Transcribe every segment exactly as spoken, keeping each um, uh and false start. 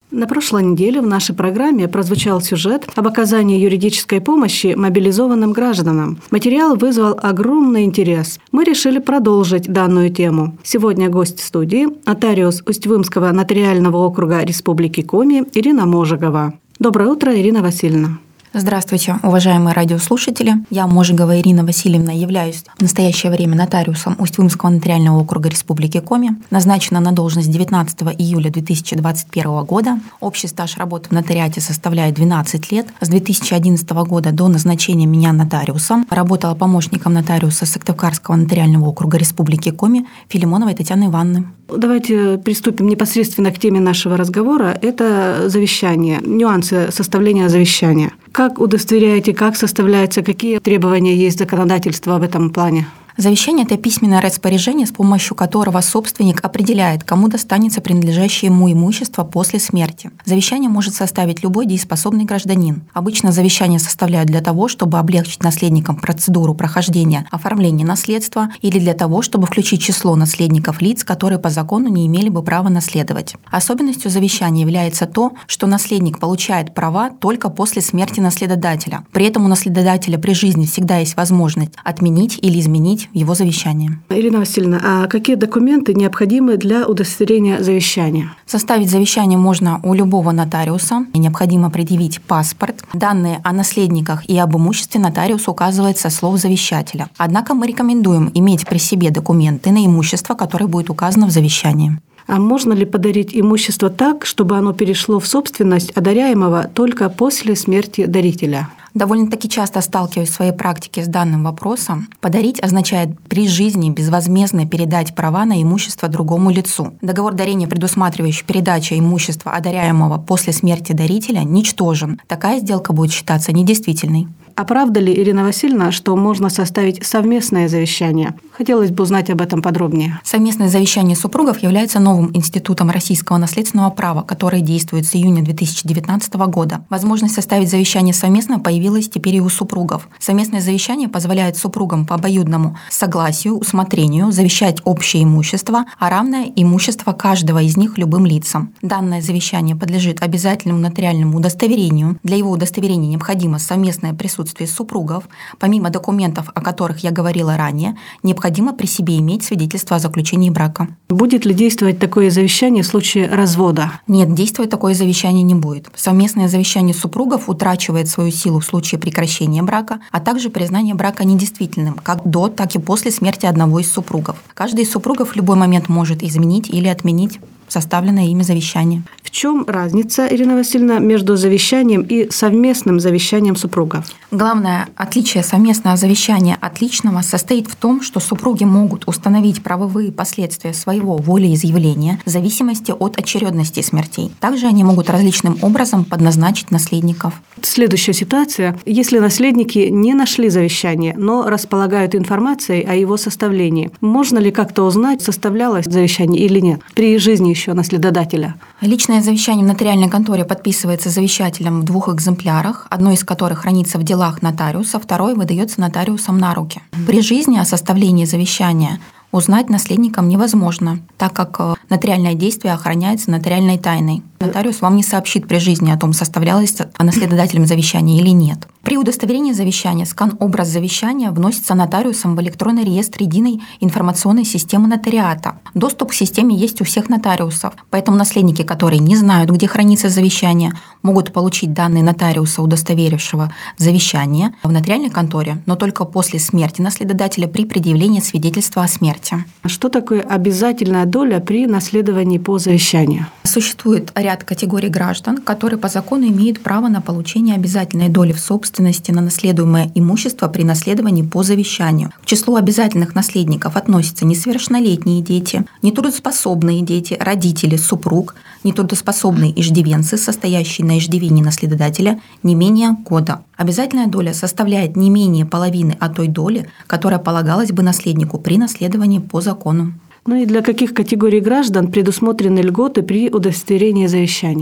На прошлой неделе в нашей программе прозвучал сюжет об оказании юридической помощи мобилизованным гражданам. Материал вызвал огромный интерес. Мы решили продолжить данную тему. Сегодня гость студии – нотариус Усть-Вымского нотариального округа Республики Коми Ирина Можигова. Доброе утро, Ирина Васильевна. Здравствуйте, уважаемые радиослушатели. Я, Можигова Ирина Васильевна, являюсь в настоящее время нотариусом Усть-Вымского нотариального округа Республики Коми. Назначена на должность девятнадцатого июля две тысячи двадцать первого года. Общий стаж работы в нотариате составляет двенадцать лет. С две тысячи одиннадцатого года до назначения меня нотариусом работала помощником нотариуса Сыктывкарского нотариального округа Республики Коми Филимоновой Татьяны Ивановны. Давайте приступим непосредственно к теме нашего разговора. Это завещание, нюансы составления завещания. Как удостоверяете, как составляется, какие требования есть законодательства в этом плане? Завещание – это письменное распоряжение, с помощью которого собственник определяет, кому достанется принадлежащее ему имущество после смерти. Завещание может составить любой дееспособный гражданин. Обычно завещание составляют для того, чтобы облегчить наследникам процедуру прохождения оформления наследства или для того, чтобы включить число наследников лиц, которые по закону не имели бы права наследовать. Особенностью завещания является то, что наследник получает права только после смерти наследодателя. При этом у наследодателя при жизни всегда есть возможность отменить или изменить его завещание. Ирина Васильевна, а какие документы необходимы для удостоверения завещания? Составить завещание можно у любого нотариуса. Необходимо предъявить паспорт. Данные о наследниках и об имуществе нотариус указывает со слов завещателя. Однако мы рекомендуем иметь при себе документы на имущество, которое будет указано в завещании. А можно ли подарить имущество так, чтобы оно перешло в собственность одаряемого только после смерти дарителя? Довольно-таки часто сталкиваюсь в своей практике с данным вопросом. Подарить означает при жизни безвозмездно передать права на имущество другому лицу. Договор дарения, предусматривающий передачу имущества одаряемого после смерти дарителя, ничтожен. Такая сделка будет считаться недействительной. А правда ли, Ирина Васильевна, что можно составить совместное завещание? Хотелось бы узнать об этом подробнее. Совместное завещание супругов является новым институтом российского наследственного права, который действует с июня две тысячи девятнадцатого года. Возможность составить завещание совместно появилась теперь и у супругов. Совместное завещание позволяет супругам по обоюдному согласию, усмотрению завещать общее имущество, а равное имущество каждого из них любым лицам. Данное завещание подлежит обязательному нотариальному удостоверению. Для его удостоверения необходимо совместное присутствие супругов. Помимо документов, о которых я говорила ранее, необходимо при себе иметь свидетельство о заключении брака. Будет ли действовать такое завещание в случае развода? Нет, действовать такое завещание не будет. Совместное завещание супругов утрачивает свою силу в случае прекращения брака, а также признания брака недействительным как до, так и после смерти одного из супругов. Каждый из супругов в любой момент может изменить или отменить составленное ими завещание. В чем разница, Ирина Васильевна, между завещанием и совместным завещанием супругов? Главное отличие совместного завещания от личного состоит в том, что супруги могут установить правовые последствия своего волеизъявления в зависимости от очередности смертей. Также они могут различным образом подназначить наследников. Следующая ситуация. Если наследники не нашли завещание, но располагают информацией о его составлении, можно ли как-то узнать, составлялось завещание или нет при жизни еще наследодателя? Личное завещание в нотариальной конторе подписывается завещателем в двух экземплярах, одно из которых хранится в делах нотариуса, второе выдается нотариусом на руки. При жизни о составлении завещания узнать наследникам невозможно, так как нотариальное действие охраняется нотариальной тайной. Нотариус вам не сообщит при жизни о том, составлялось наследодателем завещание или нет. При удостоверении завещания скан-образ завещания вносится нотариусом в электронный реестр единой информационной системы нотариата. Доступ к системе есть у всех нотариусов, поэтому наследники, которые не знают, где хранится завещание, могут получить данные нотариуса, удостоверившего завещание, в нотариальной конторе, но только после смерти наследодателя при предъявлении свидетельства о смерти. Что такое обязательная доля при наследовании по завещанию? Существует ряд категорий граждан, которые по закону имеют право на получение обязательной доли в собственности на наследуемое имущество при наследовании по завещанию. К числу обязательных наследников относятся несовершеннолетние дети, нетрудоспособные дети, родители, супруг, нетрудоспособные иждивенцы, состоящие на иждивении наследодателя не менее года. Обязательная доля составляет не менее половины от той доли, которая полагалась бы наследнику при наследовании по закону. Ну и для каких категорий граждан предусмотрены льготы при удостоверении завещаний? К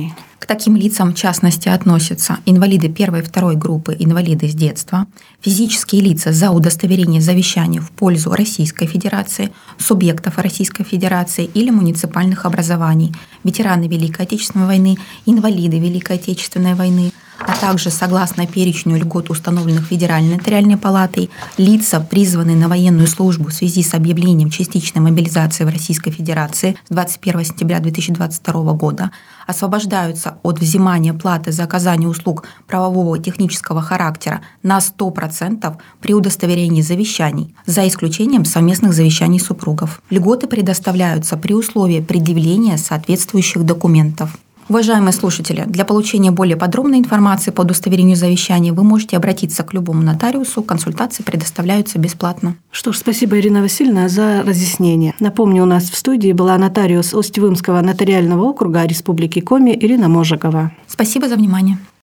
таким лицам, в частности, относятся инвалиды первой и второй группы, инвалиды с детства, физические лица за удостоверение завещания в пользу Российской Федерации, субъектов Российской Федерации или муниципальных образований, ветераны Великой Отечественной войны, инвалиды Великой Отечественной войны, а также, согласно перечню льгот, установленных Федеральной нотариальной палатой, лица, призванные на военную службу в связи с объявлением частичной мобилизации в Российской Федерации с двадцать первого сентября две тысячи двадцать второго года, освобождаются от взимания платы за оказание услуг правового и технического характера на сто процентов при удостоверении завещаний, за исключением совместных завещаний супругов. Льготы предоставляются при условии предъявления соответствующих документов. Уважаемые слушатели, для получения более подробной информации по удостоверению завещания вы можете обратиться к любому нотариусу. Консультации предоставляются бесплатно. Что ж, спасибо, Ирина Васильевна, за разъяснение. Напомню, у нас в студии была нотариус Усть-Вымского нотариального округа Республики Коми Ирина Можикова. Спасибо за внимание.